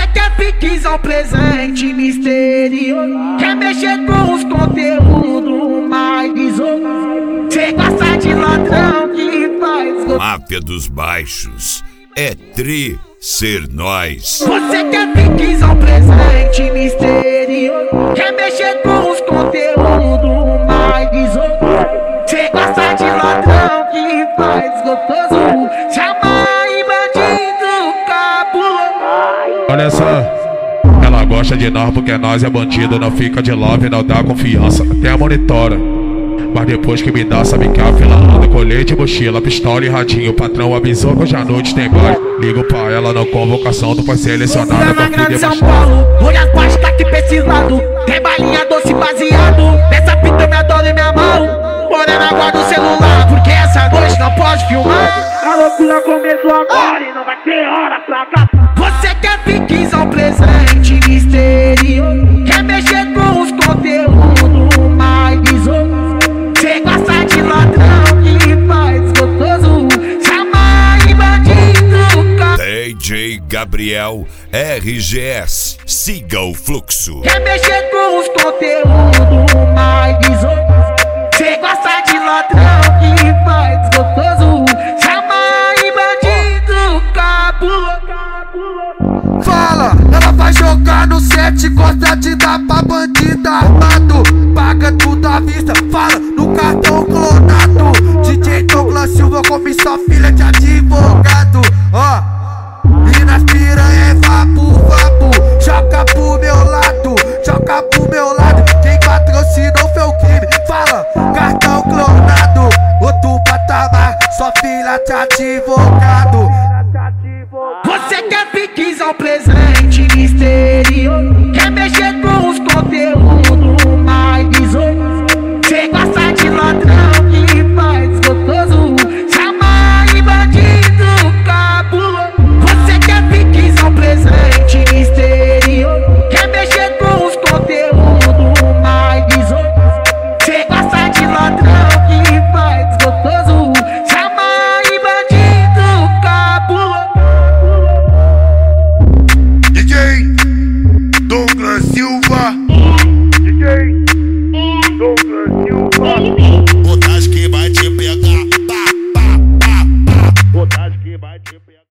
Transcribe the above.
Você quer piquizão presente misterioso, quer mexer com os conteúdos mais desosos. Cê gosta de ladrão que faz Máfia dos Baixos é ser nós. Você quer piquizão presente misterioso, quer mexer com os conteúdos mais desosos. Cê gosta de ladrão que faz gostoso, chama e bandido cabuloso. Olha só, ela gosta de nós porque nós é bandido, não fica de love, não dá confiança, até a monitora. Mas depois que me dá, sabe que a fila anda, colete, mochila, pistola e radinho. O patrão avisou que hoje à noite tem baile. Ligo pra ela na convocação, tu foi selecionada pra filho de São Paulo, olha as pastas aqui pra esse lado. Tem balinha doce baseado, nessa fita eu me adoro e me amarro. Morena, guarda o celular, porque essa noite não pode filmar. A loucura começou agora e não vai ter hora pra acabar. Você quer piquizão presente misterioso, quer mexer com os conteúdos mais desosos. Cê gosta de ladrão que faz gostoso, chama e bandido. DJ Gabriel RGS, siga o fluxo. Quer mexer com os conteúdos mais desosos. Cê gosta de ladrão que faz gostoso, chama e bandido cabuloso. Fala, ela vai jogar no set, gosta de dar pra bandida armado. Paga tudo à vista, fala no cartão clonado. DJ Douglas Silva come sua filha de advogado. Ó, e nas piranha é vapo, vapo. Joga pro meu lado, joga pro meu lado. Quem patrocinou foi o crime, fala cartão clonado. Outro patamar, sua filha de advogado. Você quer piquizão presente misterioso, quer mexer com os conteúdos mais desosos. Cê gosta de ladrão que faz gostoso, chama e bandido cabuloso. Você quer piquizão presente misterioso, quer mexer com os conteúdos mais desosos. Cê gosta de ladrão que faz gostoso, chama e bandido cabuloso. DJ Douglas Silva.